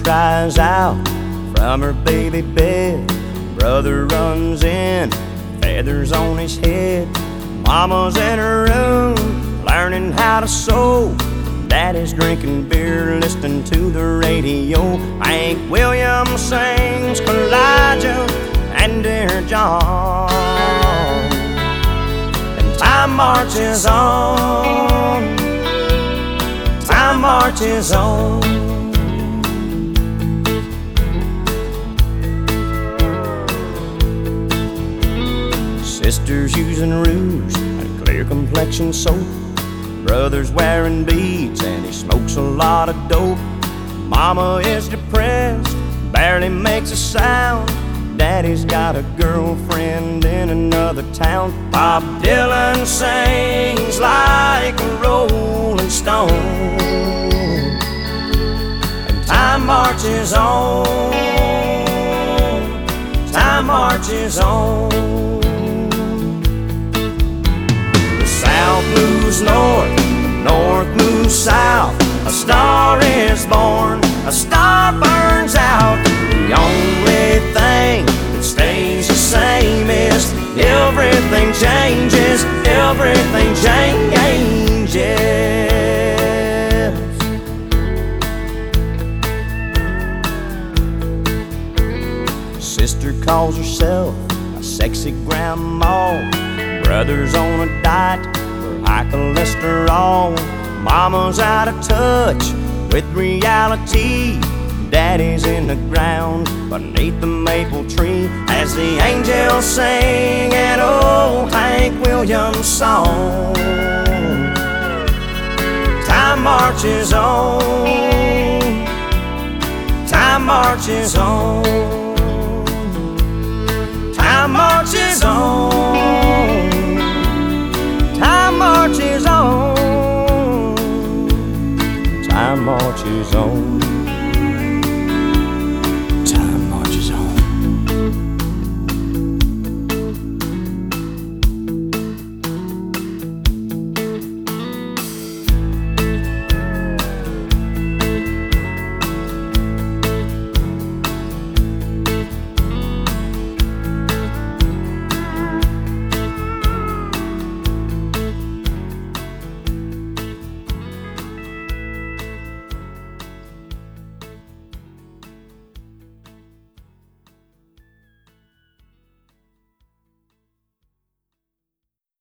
cries out from her baby bed. Brother runs in, feathers on his head. Mama's in her room, learning how to sew. Daddy's drinking beer, listening to the radio. Hank Williams sings Elijah and Dear John. And time marches on, time marches on. Sisters using rouge and clear complexion soap. Brother's wearing beads and he smokes a lot of dope. Mama is depressed, barely makes a sound. Daddy's got a girlfriend in another town. Bob Dylan sings like a rolling stone. And time marches on, time marches on. South moves north, north moves south. A star is born, a star burns out. The only thing that stays the same is everything changes, everything changes. Sister calls herself a sexy grandma. Brother's on a diet for high cholesterol. Mama's out of touch with reality. Daddy's in the ground beneath the maple tree as the angels sing an old Hank Williams song. Time marches on, time marches on, time marches on.